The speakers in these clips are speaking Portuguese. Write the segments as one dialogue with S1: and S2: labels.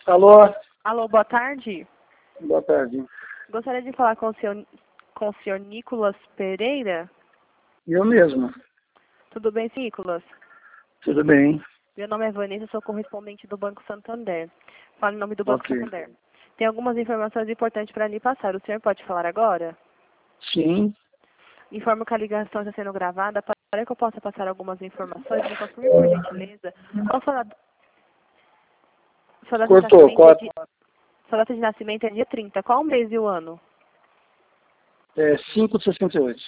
S1: Alô,
S2: Alô, boa tarde.
S1: boa tarde.
S2: Gostaria de falar com o senhor Nicolas Pereira.
S1: Eu mesmo.
S2: Tudo bem, Nicolas?
S1: Tudo bem?
S2: Meu nome é Vanessa, sou correspondente do Banco Santander. Falo em nome do Banco
S1: Ok.
S2: Santander. Tem algumas informações importantes para lhe passar. O senhor pode falar agora?
S1: Sim.
S2: Informo que a ligação está sendo gravada. Para que eu possa passar algumas informações, me confirme, por gentileza, qual sua data de
S1: Cortou,
S2: nascimento
S1: corta.
S2: sua data de nascimento é dia 30. Qual o mês e o ano?
S1: É 5 de 68.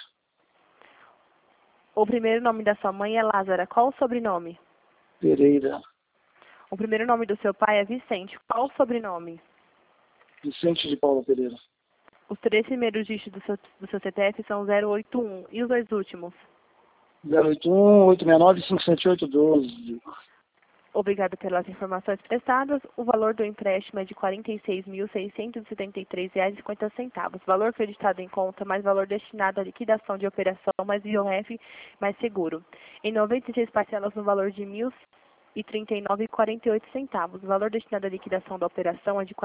S2: O primeiro nome da sua mãe é Lázara. Qual o sobrenome?
S1: Pereira.
S2: O primeiro nome do seu pai é Vicente. Qual o sobrenome?
S1: Vicente de Paula Pereira.
S2: Os três primeiros dígitos do seu CPF são 081. E os dois últimos?
S1: 081 869 578 12.
S2: Obrigado pelas informações prestadas. O valor do empréstimo é de R$ 46.673,50. Valor creditado em conta, mais valor destinado à liquidação de operação, mais IOF, mais seguro. Em 96 parcelas no valor de R$ 1.039,48. O valor destinado à liquidação da operação é de R$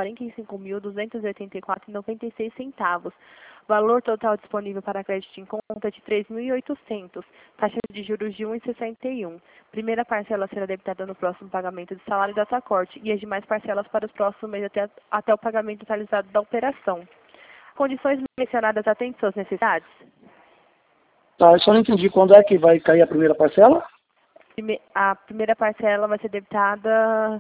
S2: 45.284,96. Valor total disponível para crédito em conta é de 3.800. Taxa de juros de 1,61. Primeira parcela será debitada no próximo pagamento de salário da Tacorte e as demais parcelas para os próximos meses até o pagamento totalizado da operação. Condições mencionadas atendem suas necessidades?
S1: Tá, eu só não entendi quando é que vai cair a primeira parcela?
S2: A primeira parcela vai ser debitada...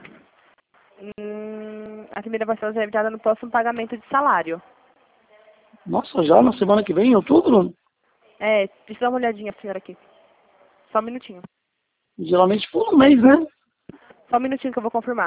S2: a primeira parcela vai ser debitada no próximo pagamento de salário.
S1: Nossa, já na semana que vem, em outubro?
S2: Precisa dar uma olhadinha, senhora, aqui. Só um minutinho.
S1: Geralmente por um mês, né?
S2: Só um minutinho que eu vou confirmar.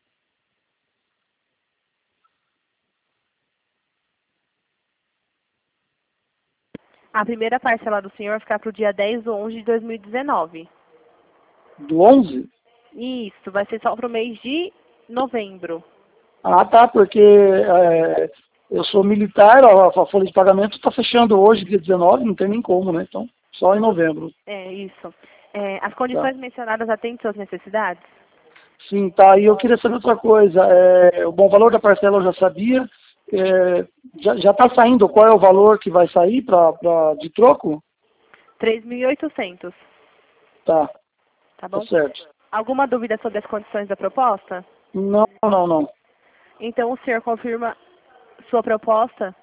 S2: A primeira parcela do senhor vai ficar para o dia 10/11 de 2019.
S1: Do 11?
S2: Isso, vai ser só para o mês de novembro.
S1: Ah, tá, porque eu sou militar, a folha de pagamento está fechando hoje, dia 19, não tem nem como, né? Então, só em novembro.
S2: Isso. As
S1: Tá.
S2: condições mencionadas atendem suas necessidades?
S1: Sim, tá. E eu queria saber outra coisa. O bom valor da parcela eu já sabia. Já está saindo qual é o valor que vai sair de troco?
S2: 3.800,
S1: Tá,
S2: tá
S1: tá
S2: bom?
S1: certo.
S2: Alguma dúvida sobre as condições da proposta?
S1: Não, não, não.
S2: Então o senhor confirma sua proposta?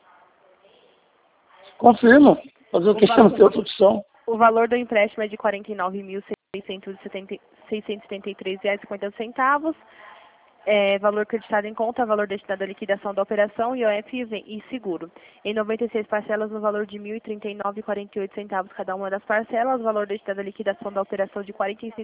S1: Confirmo. Fazer o
S2: O,
S1: que
S2: va-
S1: não tem outra opção.
S2: o valor do empréstimo é de R$ 49.673,50. Valor creditado em conta, valor destinado à liquidação da operação, IOF e seguro. Em 96 parcelas no valor de R$ 1.039,48 cada uma das parcelas, valor destinado à liquidação da operação de R$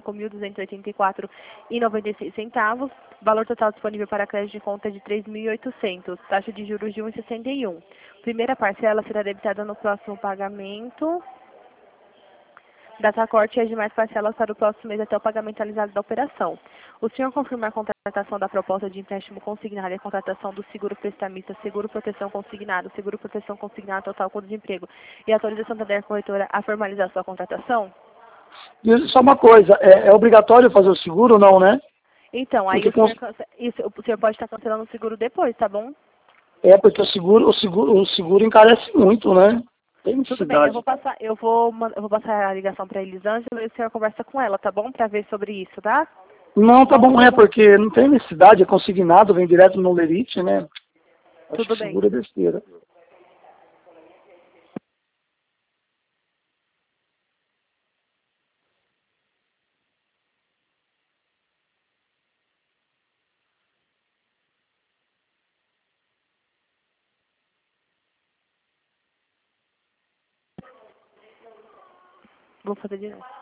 S2: 45.284,96. Valor total disponível para crédito de conta de 3.800. Taxa de juros de 1,61. Primeira parcela será debitada no próximo pagamento da Tacorte e as demais parcelas para o próximo mês até o pagamento realizado da operação. O senhor confirma a contratação da proposta de empréstimo consignado e a contratação do seguro prestamista, seguro proteção consignado, seguro proteção consignado total conta de emprego e autorização da corretora a formalizar sua contratação?
S1: E só uma coisa, é obrigatório fazer o seguro ou não, né?
S2: Então, aí
S1: Porque,
S2: o senhor pode estar cancelando o seguro depois, tá bom?
S1: porque o seguro encarece muito, né? Tem
S2: Tudo bem,
S1: necessidade.
S2: eu vou passar a ligação para a Elisângela e o senhor conversa com ela, tá bom? Para ver sobre isso, tá?
S1: Não, tá bom, porque não tem necessidade, é consignado, vem direto no Lerite, né? Acho
S2: Tudo
S1: que
S2: bem.
S1: seguro é besteira.
S2: Vou fazer de novo.